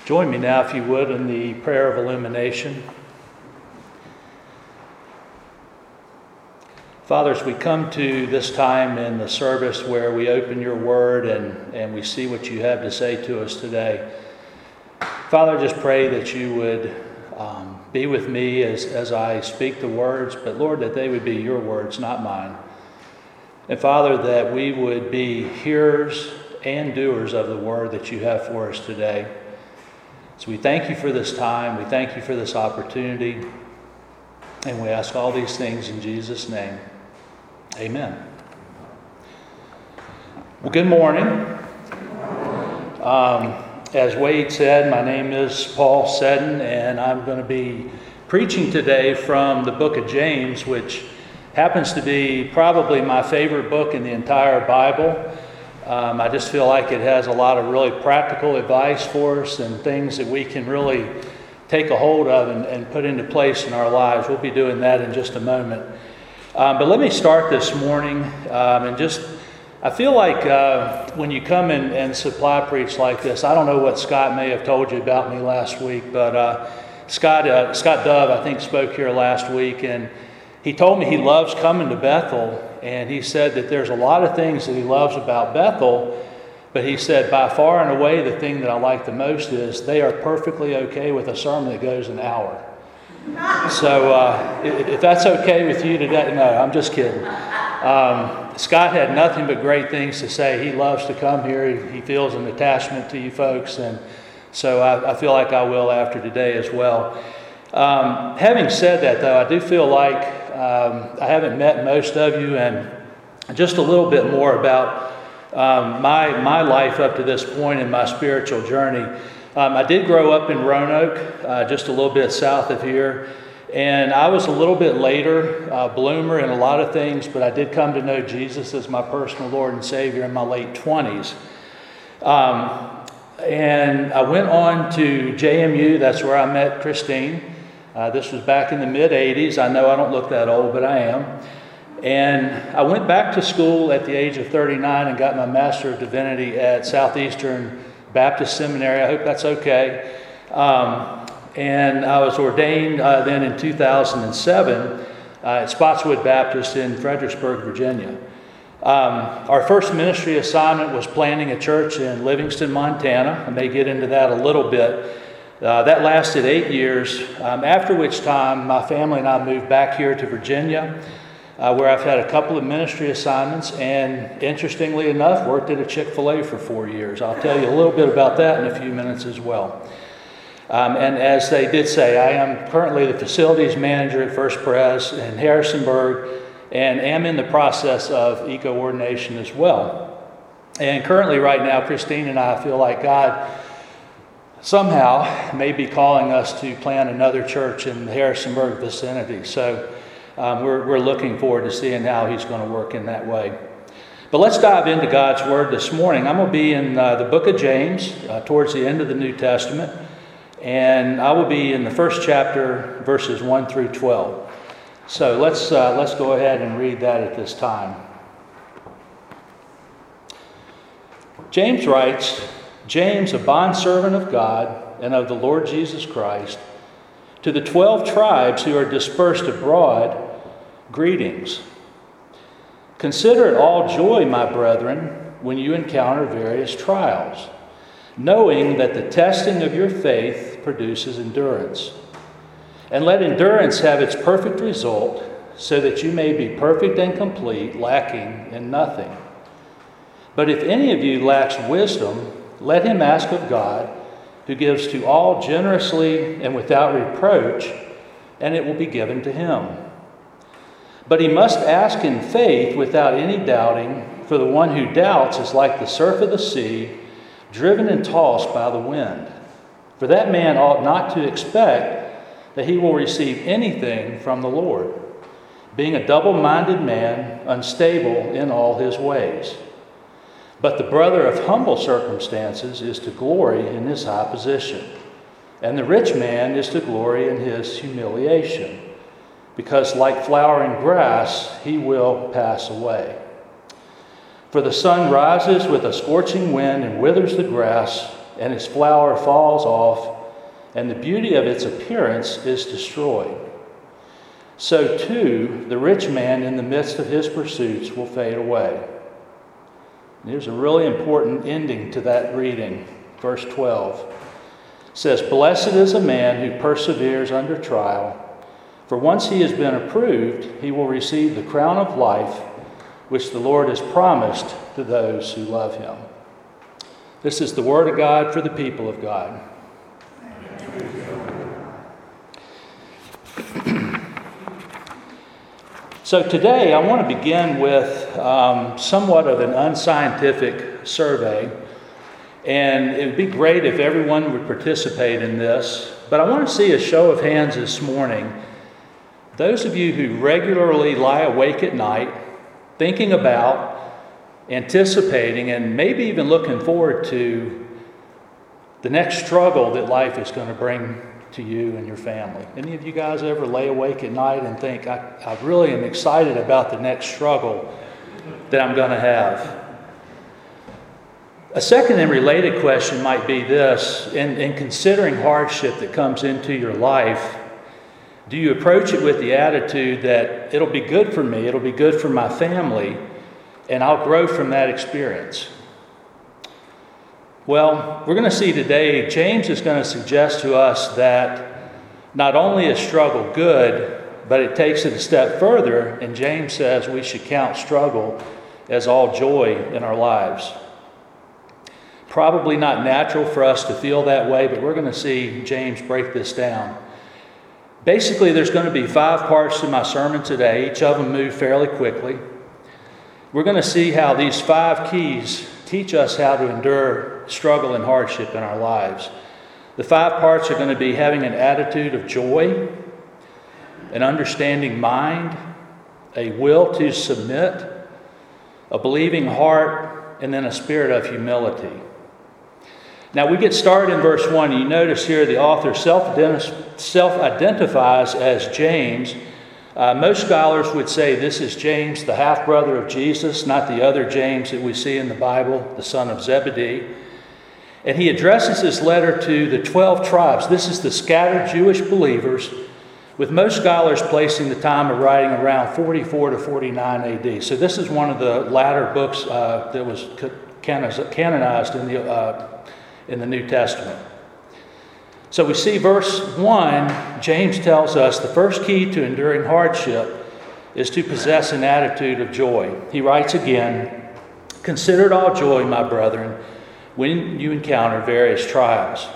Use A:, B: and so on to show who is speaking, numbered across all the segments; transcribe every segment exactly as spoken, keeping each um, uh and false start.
A: Join me now, if you would, in the prayer of illumination. Father, as we come to this time in the service where we open your word and, and we see what you have to say to us today, Father, I just pray that you would um, be with me as, as I speak the words, but Lord, that they would be your words, not mine. And Father, that we would be hearers and doers of the word that you have for us today. So we thank you for this time. We thank you for this opportunity. And we ask all these things in Jesus' name. Amen. Well, good morning. Um, as Wade said, my name is Paul Seddon, and I'm going to be preaching today from the book of James, which happens to be probably my favorite book in the entire Bible. Um, I just feel like it has a lot of really practical advice for us and things that we can really take a hold of and, and put into place in our lives. We'll be doing that in just a moment. Um, but let me start this morning um, and just, I feel like uh, when you come and, and supply preach like this, I don't know what Scott may have told you about me last week, but uh, Scott, uh, Scott Dove, I think, spoke here last week, and he told me he loves coming to Bethel. And he said that there's a lot of things that he loves about Bethel, but he said by far and away the thing that I like the most is they are perfectly okay with a sermon that goes an hour. So uh, if that's okay with you today, no, I'm just kidding. Um, Scott had nothing but great things to say. He loves to come here. He, he feels an attachment to you folks, and so I, I feel like I will after today as well. Um, having said that, though, I do feel like um, I haven't met most of you, and just a little bit more about um, my my life up to this point in my spiritual journey. Um, I did grow up in Roanoke, uh, just a little bit south of here, and I was a little bit later uh, bloomer in a lot of things, but I did come to know Jesus as my personal Lord and Savior in my late twenties. Um, and I went on to J M U. That's where I met Christine. Uh, this was back in the mid-eighties. I know I don't look that old, but I am. And I went back to school at the age of thirty-nine and got my Master of Divinity at Southeastern Baptist Seminary. I hope that's okay. Um, and I was ordained uh, then in two thousand seven uh, at Spotswood Baptist in Fredericksburg, Virginia. Um, our first ministry assignment was planting a church in Livingston, Montana. I may get into that a little bit. Uh, that lasted eight years, um, after which time my family and I moved back here to Virginia, uh, where I've had a couple of ministry assignments, and interestingly enough, worked at a Chick-fil-A for four years. I'll tell you a little bit about that in a few minutes as well. Um, and as they did say, I am currently the facilities manager at First Pres in Harrisonburg, and am in the process of eco-ordination as well. And currently right now, Christine and I feel like God somehow may be calling us to plant another church in the Harrisonburg vicinity. So um, we're, we're looking forward to seeing how he's going to work in that way. But let's dive into God's Word this morning. I'm going to be in uh, the book of James, uh, towards the end of the New Testament. And I will be in the first chapter, verses one through twelve. So let's, uh, let's go ahead and read that at this time. James writes, James, a bondservant of God and of the Lord Jesus Christ, to the twelve tribes who are dispersed abroad, greetings. Consider it all joy, my brethren, when you encounter various trials, knowing that the testing of your faith produces endurance. And let endurance have its perfect result, so that you may be perfect and complete, lacking in nothing. But if any of you lacks wisdom, let him ask of God, who gives to all generously and without reproach, and it will be given to him. But he must ask in faith without any doubting, for the one who doubts is like the surf of the sea, driven and tossed by the wind. For that man ought not to expect that he will receive anything from the Lord, being a double-minded man, unstable in all his ways. But the brother of humble circumstances is to glory in his high position, and the rich man is to glory in his humiliation, because like flowering grass he will pass away. For the sun rises with a scorching wind and withers the grass, and its flower falls off, and the beauty of its appearance is destroyed. So too, the rich man in the midst of his pursuits will fade away. And here's a really important ending to that reading. Verse twelve says, "Blessed is a man who perseveres under trial, for once he has been approved, he will receive the crown of life, which the Lord has promised to those who love him." This is the word of God for the people of God. So today I want to begin with um, somewhat of an unscientific survey. And it would be great if everyone would participate in this. But I want to see a show of hands this morning. Those of you who regularly lie awake at night, thinking about, anticipating, and maybe even looking forward to the next struggle that life is going to bring to you and your family. Any of you guys ever lay awake at night and think, I, I really am excited about the next struggle that I'm going to have? A second and related question might be this: in, in considering hardship that comes into your life, do you approach it with the attitude that it'll be good for me, it'll be good for my family, and I'll grow from that experience? Well, we're going to see today, James is going to suggest to us that not only is struggle good, but it takes it a step further, and James says we should count struggle as all joy in our lives. Probably not natural for us to feel that way, but we're going to see James break this down. Basically, there's going to be five parts to my sermon today. Each of them move fairly quickly. We're going to see how these five keys teach us how to endure struggle and hardship in our lives. The five parts are going to be having an attitude of joy, an understanding mind, a will to submit, a believing heart, and then a spirit of humility. Now we get started in verse one. You notice here the author self-identifies as James. Uh, most scholars would say this is James, the half-brother of Jesus, not the other James that we see in the Bible, the son of Zebedee. And he addresses this letter to the twelve tribes. This is the scattered Jewish believers, with most scholars placing the time of writing around forty-four to forty-nine A D. So this is one of the latter books uh, that was canonized in the uh, in the New Testament. So we see verse one, James tells us the first key to enduring hardship is to possess an attitude of joy. He writes again, "Consider it all joy, my brethren, when you encounter various trials."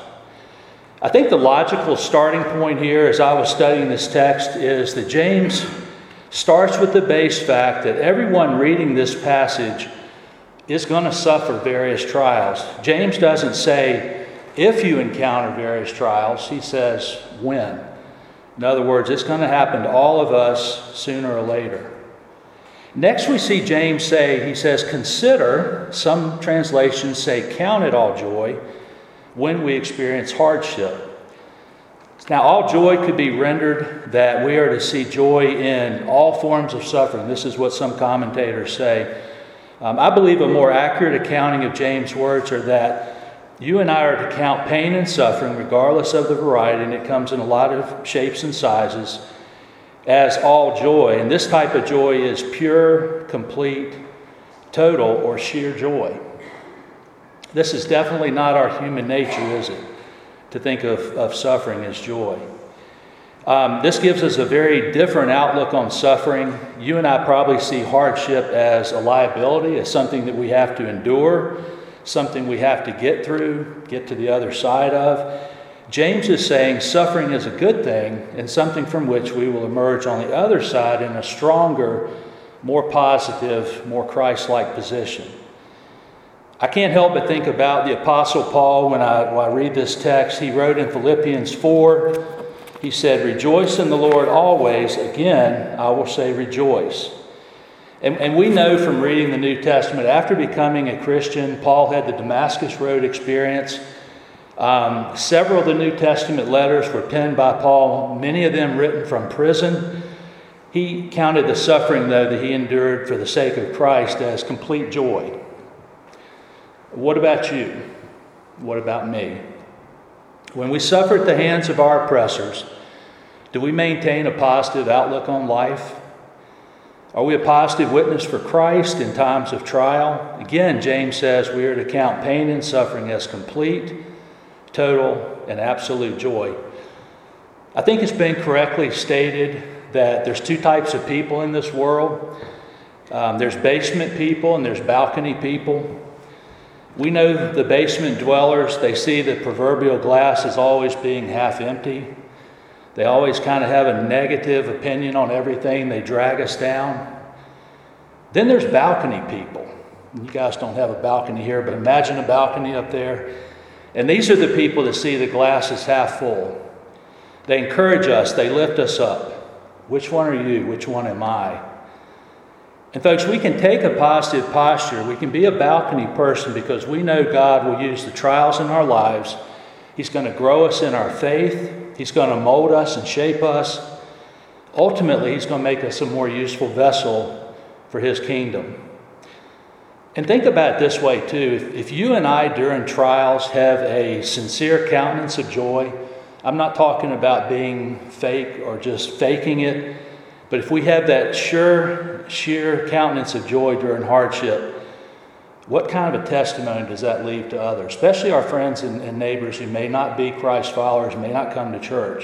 A: I think the logical starting point here as I was studying this text is that James starts with the base fact that everyone reading this passage is going to suffer various trials. James doesn't say, if you encounter various trials, he says, when. In other words, it's going to happen to all of us sooner or later. Next we see James say, he says, consider, some translations say, count it all joy when we experience hardship. Now, all joy could be rendered that we are to see joy in all forms of suffering. This is what some commentators say. Um, I believe a more accurate accounting of James' words are that you and I are to count pain and suffering, regardless of the variety, and it comes in a lot of shapes and sizes, as all joy. And this type of joy is pure, complete, total, or sheer joy. This is definitely not our human nature, is it? To think of, of suffering as joy. Um, this gives us a very different outlook on suffering. You and I probably see hardship as a liability, as something that we have to endure, something we have to get through, get to the other side of. James is saying suffering is a good thing and something from which we will emerge on the other side in a stronger, more positive, more Christ-like position. I can't help but think about the Apostle Paul when I, when I read this text. He wrote in Philippians four, he said, "Rejoice in the Lord always. Again, I will say rejoice." And, and we know from reading the New Testament, after becoming a Christian, Paul had the Damascus Road experience. Um, several of the New Testament letters were penned by Paul, many of them written from prison. He counted the suffering, though, that he endured for the sake of Christ as complete joy. What about you? What about me? When we suffer at the hands of our oppressors, do we maintain a positive outlook on life? Are we a positive witness for Christ in times of trial? Again, James says we are to count pain and suffering as complete, total, and absolute joy. I think it's been correctly stated that there's two types of people in this world. Um, there's basement people and there's balcony people. We know the basement dwellers, they see the proverbial glass as always being half empty. They always kind of have a negative opinion on everything. They drag us down. Then there's balcony people. You guys don't have a balcony here, but imagine a balcony up there. And these are the people that see the glass as half full. They encourage us. They lift us up. Which one are you? Which one am I? And folks, we can take a positive posture. We can be a balcony person because we know God will use the trials in our lives. He's going to grow us in our faith. He's going to mold us and shape us. Ultimately, He's going to make us a more useful vessel for His kingdom. And think about it this way too. If, if you and I during trials have a sincere countenance of joy, I'm not talking about being fake or just faking it, but if we have that sure, sheer countenance of joy during hardship, what kind of a testimony does that leave to others, especially our friends and, and neighbors who may not be Christ followers, may not come to church?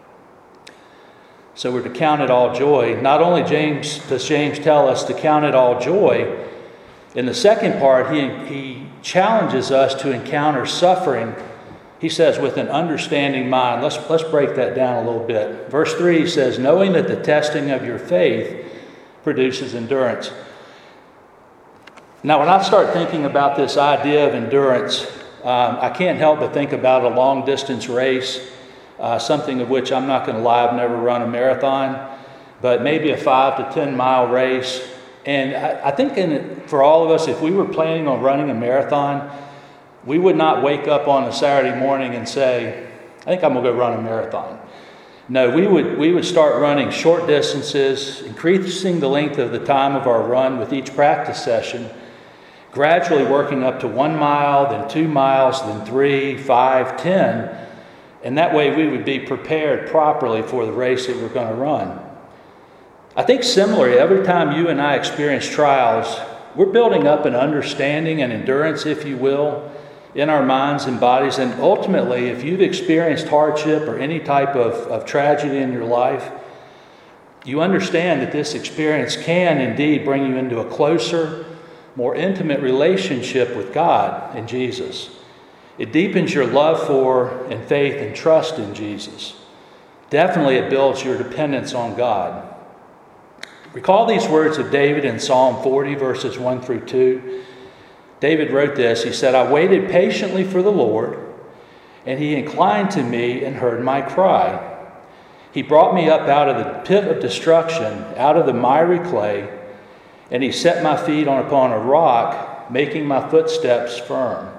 A: So we're to count it all joy. Not only James does James tell us to count it all joy, in the second part, he, he challenges us to encounter suffering. He says, with an understanding mind. Let's, let's break that down a little bit. Verse three, he says, knowing that the testing of your faith produces endurance. Now, when I start thinking about this idea of endurance, um, I can't help but think about a long-distance race, uh, something of which I'm not going to lie, I've never run a marathon, but maybe a five to ten mile race. And I, I think in it, for all of us, if we were planning on running a marathon, we would not wake up on a Saturday morning and say, I think I'm going to go run a marathon. No, we would we would start running short distances, increasing the length of the time of our run with each practice session, gradually working up to one mile, then two miles, then three, five, ten. And that way we would be prepared properly for the race that we're going to run. I think similarly, every time you and I experience trials, we're building up an understanding and endurance, if you will, in our minds and bodies. And ultimately, if you've experienced hardship or any type of, of tragedy in your life, you understand that this experience can indeed bring you into a closer, more intimate relationship with God and Jesus. It deepens your love for and faith and trust in Jesus. Definitely it builds your dependence on God. Recall these words of David in Psalm forty, verses one through two. David wrote this. He said, I waited patiently for the Lord, and He inclined to me and heard my cry. He brought me up out of the pit of destruction, out of the miry clay, and He set my feet on upon a rock, making my footsteps firm.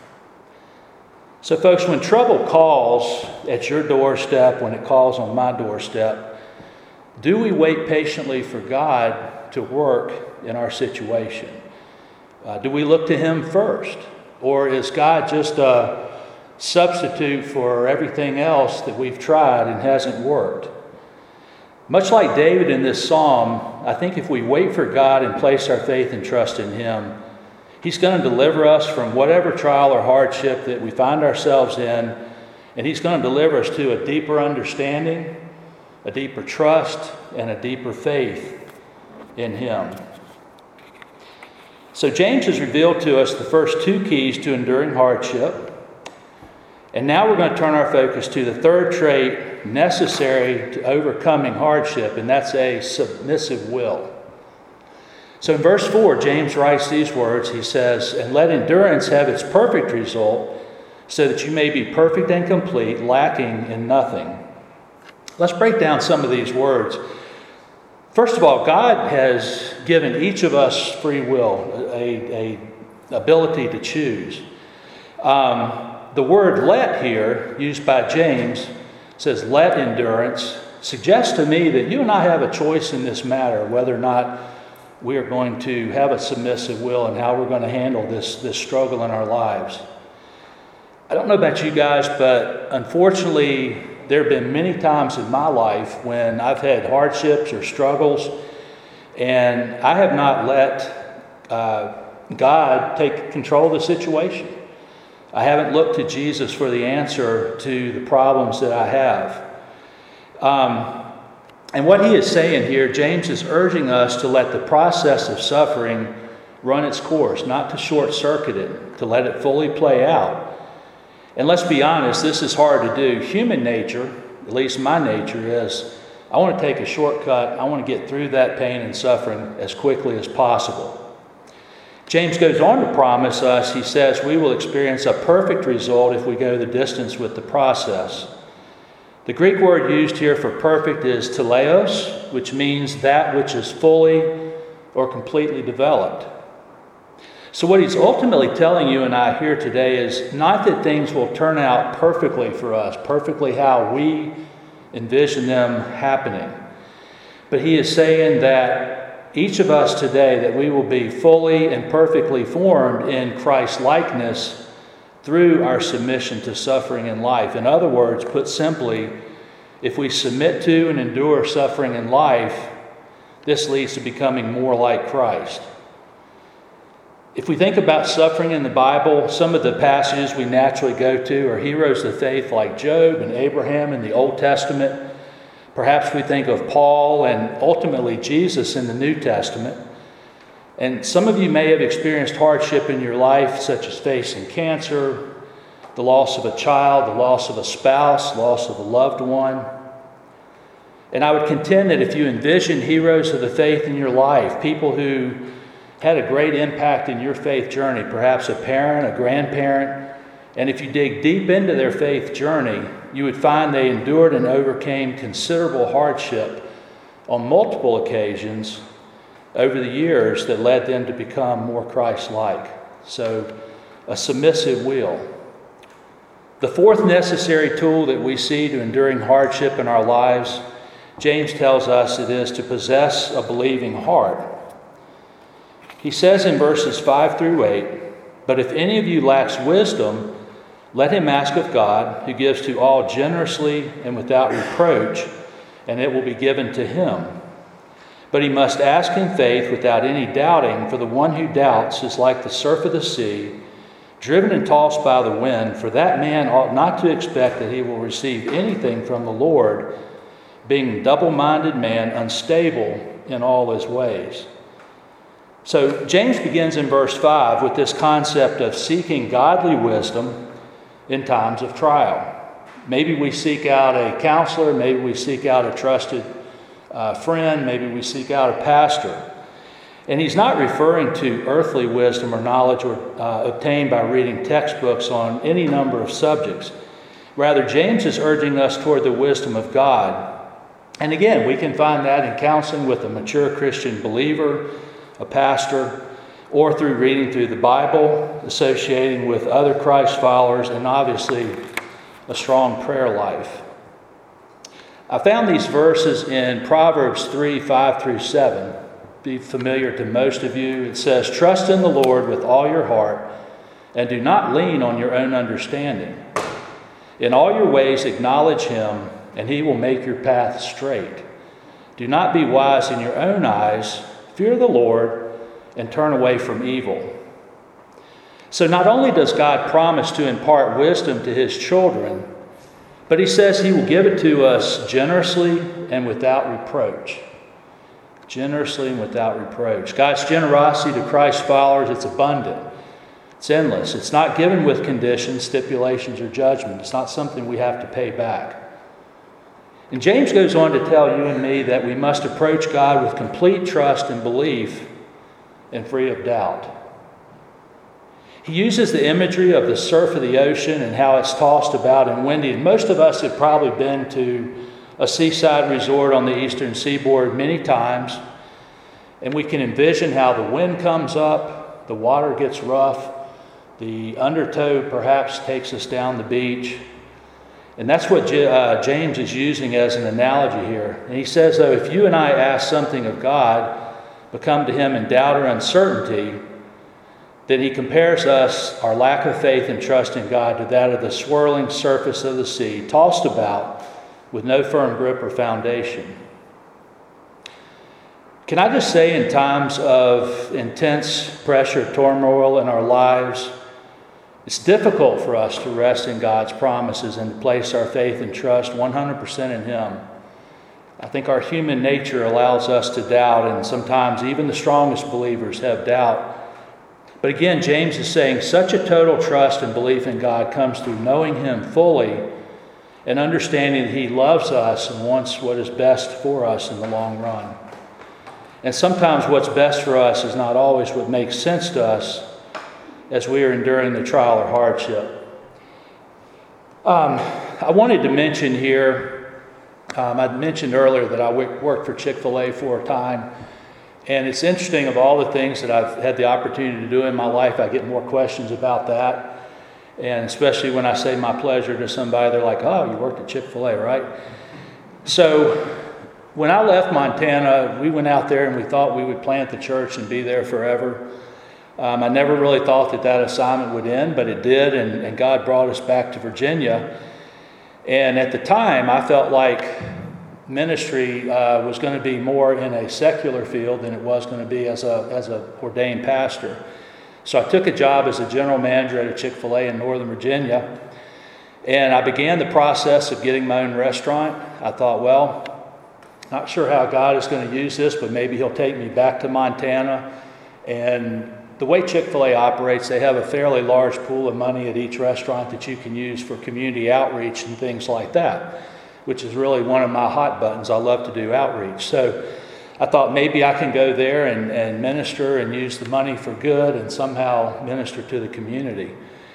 A: So folks, when trouble calls at your doorstep, when it calls on my doorstep, do we wait patiently for God to work in our situation? Uh, do we look to Him first? Or is God just a substitute for everything else that we've tried and hasn't worked? Much like David in this psalm, I think if we wait for God and place our faith and trust in Him, He's going to deliver us from whatever trial or hardship that we find ourselves in, and He's going to deliver us to a deeper understanding, a deeper trust, and a deeper faith in Him. So James has revealed to us the first two keys to enduring hardship. And now we're going to turn our focus to the third trait necessary to overcoming hardship, and that's a submissive will. So in verse four, James writes these words. He says, and let endurance have its perfect result, so that you may be perfect and complete, lacking in nothing. Let's break down some of these words. First of all, God has given each of us free will, a, a ability to choose. Um, the word let here, used by James, says let endurance, suggests to me that you and I have a choice in this matter, whether or not we are going to have a submissive will and how we're going to handle this, this struggle in our lives. I don't know about you guys, but unfortunately, there have been many times in my life when I've had hardships or struggles, and I have not let uh, God take control of the situation. I haven't looked to Jesus for the answer to the problems that I have. Um, and what he is saying here, James is urging us to let the process of suffering run its course, not to short-circuit it, to let it fully play out. And let's be honest, this is hard to do. Human nature, at least my nature, is I want to take a shortcut. I want to get through that pain and suffering as quickly as possible. James goes on to promise us, he says, we will experience a perfect result if we go the distance with the process. The Greek word used here for perfect is teleos, which means that which is fully or completely developed. So what he's ultimately telling you and I here today is not that things will turn out perfectly for us, perfectly how we envision them happening. But he is saying that each of us today, that we will be fully and perfectly formed in Christ's likeness through our submission to suffering in life. In other words, put simply, if we submit to and endure suffering in life, this leads to becoming more like Christ. If we think about suffering in the Bible, some of the passages we naturally go to are heroes of faith like Job and Abraham in the Old Testament. Perhaps we think of Paul and ultimately Jesus in the New Testament. And some of you may have experienced hardship in your life, such as facing cancer, the loss of a child, the loss of a spouse, loss of a loved one. And I would contend that if you envision heroes of the faith in your life, people who had a great impact in your faith journey, perhaps a parent, a grandparent, and if you dig deep into their faith journey, you would find they endured and overcame considerable hardship on multiple occasions over the years that led them to become more Christ-like. So, a submissive will. The fourth necessary tool that we see to enduring hardship in our lives, James tells us it is to possess a believing heart. He says in verses five through eight, "But if any of you lacks wisdom, let him ask of God, who gives to all generously and without reproach, and it will be given to him. But he must ask in faith without any doubting, for the one who doubts is like the surf of the sea, driven and tossed by the wind. For that man ought not to expect that he will receive anything from the Lord, being a double-minded man, unstable in all his ways." So James begins in verse five with this concept of seeking godly wisdom in times of trial. Maybe we seek out a counselor, maybe we seek out a trusted uh, friend, maybe we seek out a pastor. And he's not referring to earthly wisdom or knowledge or, uh, obtained by reading textbooks on any number of subjects. Rather, James is urging us toward the wisdom of God. And again, we can find that in counseling with a mature Christian believer, a pastor, or through reading through the Bible, associating with other Christ followers, and obviously a strong prayer life. I found these verses in Proverbs three, five through seven. Be familiar to most of you. It says, "Trust in the Lord with all your heart, and do not lean on your own understanding. In all your ways acknowledge him, and he will make your path straight. Do not be wise in your own eyes. Fear the Lord and turn away from evil." So not only does God promise to impart wisdom to his children, but he says he will give it to us generously and without reproach. Generously and without reproach. God's generosity to Christ's followers, it's abundant. It's endless. It's not given with conditions, stipulations, or judgment. It's not something we have to pay back. And James goes on to tell you and me that we must approach God with complete trust and belief and free of doubt. He uses the imagery of the surf of the ocean and how it's tossed about and windy. And most of us have probably been to a seaside resort on the eastern seaboard many times. And we can envision how the wind comes up, the water gets rough, the undertow perhaps takes us down the beach. And that's what J- uh, James is using as an analogy here. And he says, though, if you and I ask something of God, but come to him in doubt or uncertainty, that he compares us, our lack of faith and trust in God, to that of the swirling surface of the sea, tossed about with no firm grip or foundation. Can I just say, in times of intense pressure, turmoil in our lives, it's difficult for us to rest in God's promises and to place our faith and trust one hundred percent in Him. I think our human nature allows us to doubt, and sometimes even the strongest believers have doubt. But again, James is saying such a total trust and belief in God comes through knowing Him fully and understanding that He loves us and wants what is best for us in the long run. And sometimes what's best for us is not always what makes sense to us as we are enduring the trial or hardship. Um, I wanted to mention here, um, I mentioned earlier that I worked for Chick-fil-A for a time. And it's interesting, of all the things that I've had the opportunity to do in my life, I get more questions about that. And especially when I say my pleasure to somebody, they're like, oh, you worked at Chick-fil-A, right? So when I left Montana, we went out there and we thought we would plant the church and be there forever. Um, I never really thought that that assignment would end, but it did, and, and God brought us back to Virginia. And at the time, I felt like ministry uh, was going to be more in a secular field than it was going to be as a as a ordained pastor. So I took a job as a general manager at a Chick-fil-A in Northern Virginia, and I began the process of getting my own restaurant. I thought, well, not sure how God is going to use this, but maybe He'll take me back to Montana. And the way Chick-fil-A operates, they have a fairly large pool of money at each restaurant that you can use for community outreach and things like that, which is really one of my hot buttons. I love to do outreach. So I thought maybe I can go there and, and minister and use the money for good and somehow minister to the community.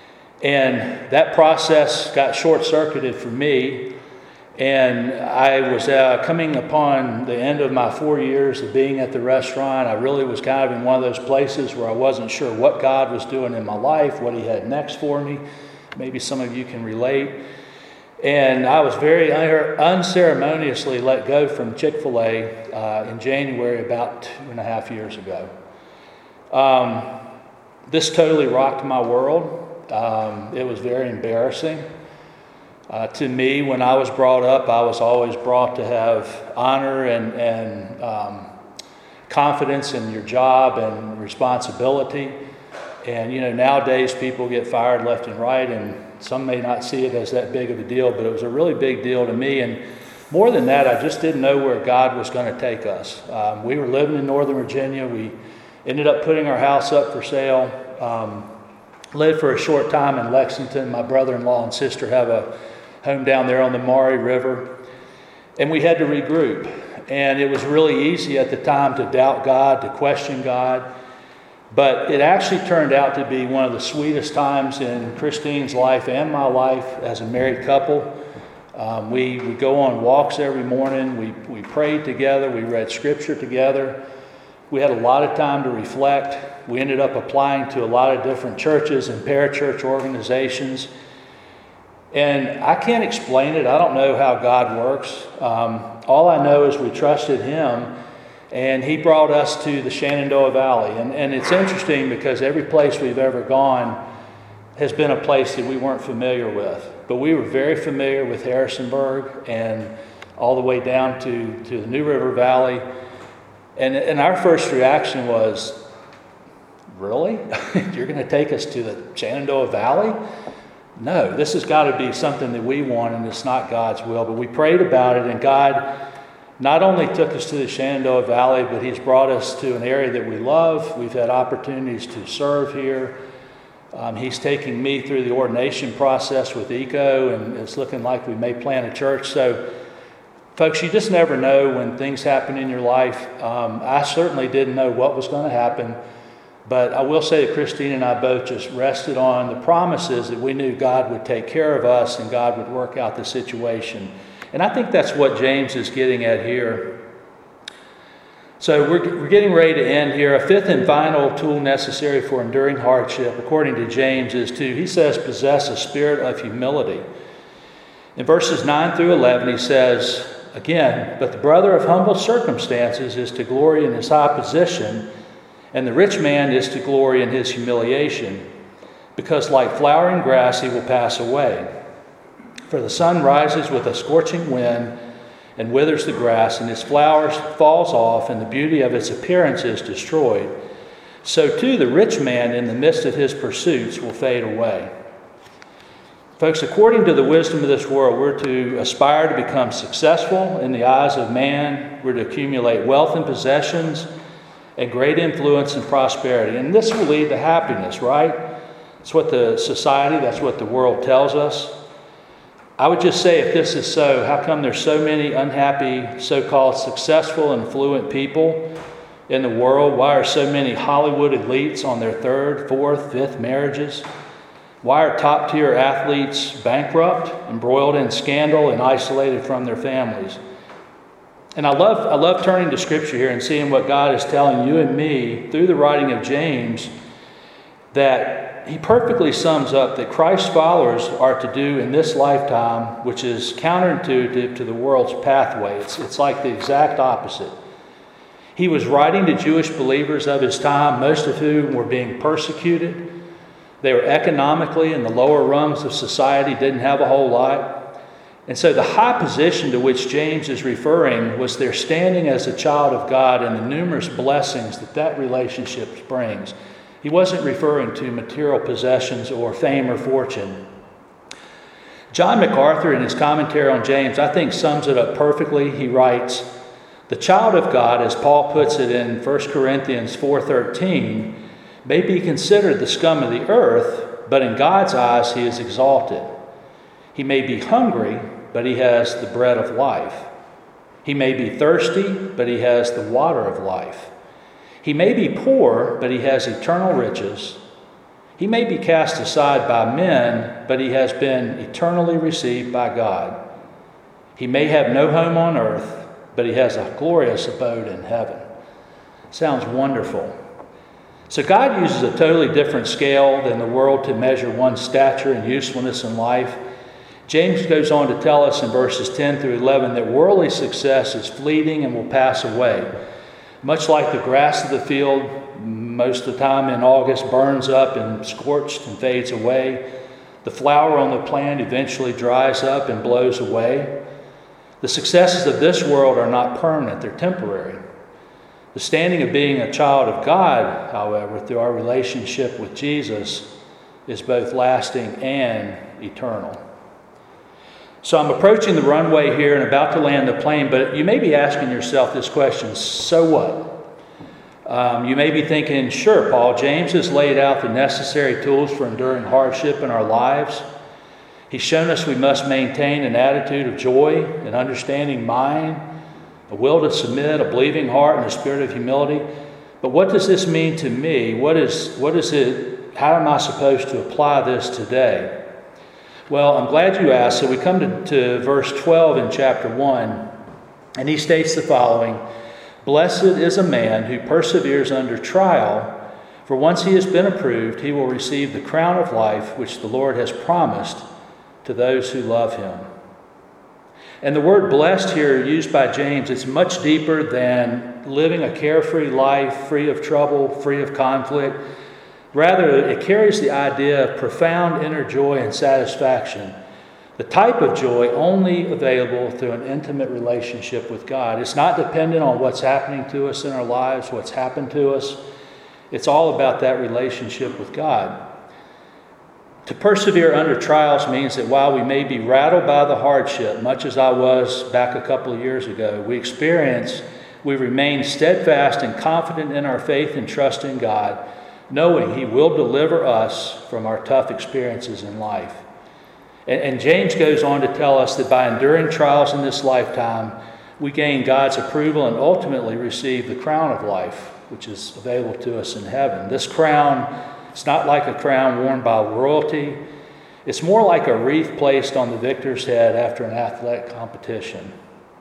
A: And that process got short-circuited for me. And I was uh, coming upon the end of my four years of being at the restaurant. I really was kind of in one of those places where I wasn't sure what God was doing in my life, what He had next for me. Maybe some of you can relate. And I was very unceremoniously let go from Chick-fil-A uh, in January about two and a half years ago. Um, this totally rocked my world. Um, it was very embarrassing. Uh, to me, when I was brought up, I was always brought to have honor and, and um, confidence in your job and responsibility. And, you know, nowadays people get fired left and right, and some may not see it as that big of a deal, but it was a really big deal to me. And more than that, I just didn't know where God was going to take us. Um, we were living in Northern Virginia. We ended up putting our house up for sale. Um, lived for a short time in Lexington. My brother-in-law and sister have a home down there on the Maury River. And we had to regroup. And it was really easy at the time to doubt God, to question God. But it actually turned out to be one of the sweetest times in Christine's life and my life as a married couple. Um, we we go on walks every morning. We, we prayed together. We read scripture together. We had a lot of time to reflect. We ended up applying to a lot of different churches and parachurch organizations. And I can't explain it. I don't know how God works. Um, all I know is we trusted Him. And He brought us to the Shenandoah Valley. And, and it's interesting because every place we've ever gone has been a place that we weren't familiar with. But we were very familiar with Harrisonburg and all the way down to, to the New River Valley. And, and our first reaction was, really? You're going to take us to the Shenandoah Valley? No, this has got to be something that we want, and it's not God's will. But we prayed about it, and God not only took us to the Shenandoah Valley, but He's brought us to an area that we love. We've had opportunities to serve here. Um, he's taking me through the ordination process with ECO, and it's looking like we may plant a church. So, folks, you just never know when things happen in your life. Um, I certainly didn't know what was going to happen, but I will say that Christine and I both just rested on the promises that we knew God would take care of us and God would work out the situation. And I think that's what James is getting at here. So we're, we're getting ready to end here. A fifth and final tool necessary for enduring hardship, according to James, is to, he says, possess a spirit of humility. In verses nine through eleven, he says, again, but the brother of humble circumstances is to glory in his high position And the rich man is to glory in his humiliation, because like flowering grass he will pass away. For the sun rises with a scorching wind and withers the grass, and its flowers falls off, and the beauty of its appearance is destroyed. So too the rich man in the midst of his pursuits will fade away. Folks, according to the wisdom of this world, we're to aspire to become successful in the eyes of man. We're to accumulate wealth and possessions and great influence and prosperity. And this will lead to happiness, right? That's what the society, that's what the world tells us. I would just say, if this is so, how come there's so many unhappy, so-called successful and affluent people in the world? Why are so many Hollywood elites on their third, fourth, fifth marriages? Why are top-tier athletes bankrupt, embroiled in scandal, and isolated from their families? And I love, I love turning to Scripture here and seeing what God is telling you and me through the writing of James, that he perfectly sums up that Christ's followers are to do in this lifetime, which is counterintuitive to the world's pathway. It's, it's like the exact opposite. He was writing to Jewish believers of his time, most of whom were being persecuted. They were economically in the lower rungs of society, didn't have a whole lot. And so the high position to which James is referring was their standing as a child of God and the numerous blessings that that relationship brings. He wasn't referring to material possessions or fame or fortune. John MacArthur, in his commentary on James, I think sums it up perfectly. He writes, "The child of God, as Paul puts it in First Corinthians four thirteen, may be considered the scum of the earth, but in God's eyes he is exalted. He may be hungry, but he has the bread of life. He may be thirsty, but he has the water of life. He may be poor, but he has eternal riches. He may be cast aside by men, but he has been eternally received by God. He may have no home on earth, but he has a glorious abode in heaven." Sounds wonderful. So God uses a totally different scale than the world to measure one's stature and usefulness in life. James goes on to tell us in verses ten through eleven that worldly success is fleeting and will pass away. Much like the grass of the field, most of the time in August, burns up and scorched and fades away. The flower on the plant eventually dries up and blows away. The successes of this world are not permanent, they're temporary. The standing of being a child of God, however, through our relationship with Jesus, is both lasting and eternal. So I'm approaching the runway here and about to land the plane, but you may be asking yourself this question, so what? Um, you may be thinking, sure, Paul, James has laid out the necessary tools for enduring hardship in our lives. He's shown us we must maintain an attitude of joy, an understanding mind, a will to submit, a believing heart, and a spirit of humility. But what does this mean to me? What is, what is it? How am I supposed to apply this today? Well, I'm glad you asked. So we come to, to verse twelve in chapter one, and he states the following: "Blessed is a man who perseveres under trial, for once he has been approved, he will receive the crown of life which the Lord has promised to those who love him." And the word blessed here used by James, it's much deeper than living a carefree life, free of trouble, free of conflict. Rather, it carries the idea of profound inner joy and satisfaction, the type of joy only available through an intimate relationship with God. It's not dependent on what's happening to us in our lives, what's happened to us. It's all about that relationship with God. To persevere under trials means that while we may be rattled by the hardship, much as I was back a couple of years ago, we experience, we remain steadfast and confident in our faith and trust in God, knowing he will deliver us from our tough experiences in life. And, and James goes on to tell us that by enduring trials in this lifetime, we gain God's approval and ultimately receive the crown of life, which is available to us in heaven. This crown, it's not like a crown worn by royalty. It's more like a wreath placed on the victor's head after an athletic competition.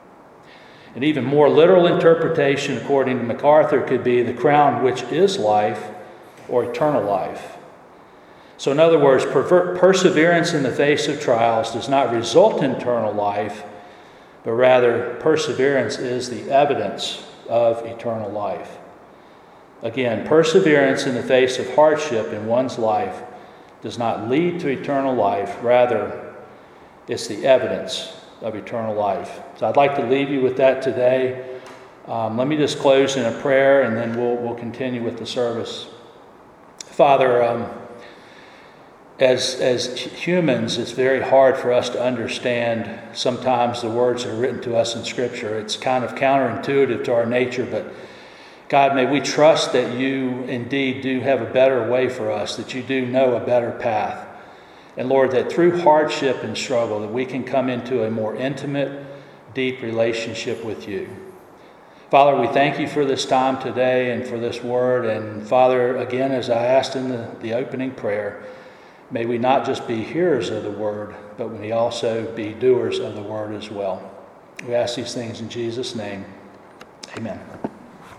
A: An even more literal interpretation, according to MacArthur, could be the crown which is life or eternal life. So in other words, perver- perseverance in the face of trials does not result in eternal life, but rather perseverance is the evidence of eternal life. Again, perseverance in the face of hardship in one's life does not lead to eternal life. Rather, it's the evidence of eternal life. So I'd like to leave you with that today. Um, let me just close in a prayer, and then we'll, we'll continue with the service. Father, um, as, as humans, it's very hard for us to understand sometimes the words that are written to us in Scripture. It's kind of counterintuitive to our nature, but God, may we trust that you indeed do have a better way for us, that you do know a better path. And Lord, that through hardship and struggle, that we can come into a more intimate, deep relationship with you. Father, we thank you for this time today and for this word. And Father, again, as I asked in the, the opening prayer, may we not just be hearers of the word, but may we also be doers of the word as well. We ask these things in Jesus' name. Amen.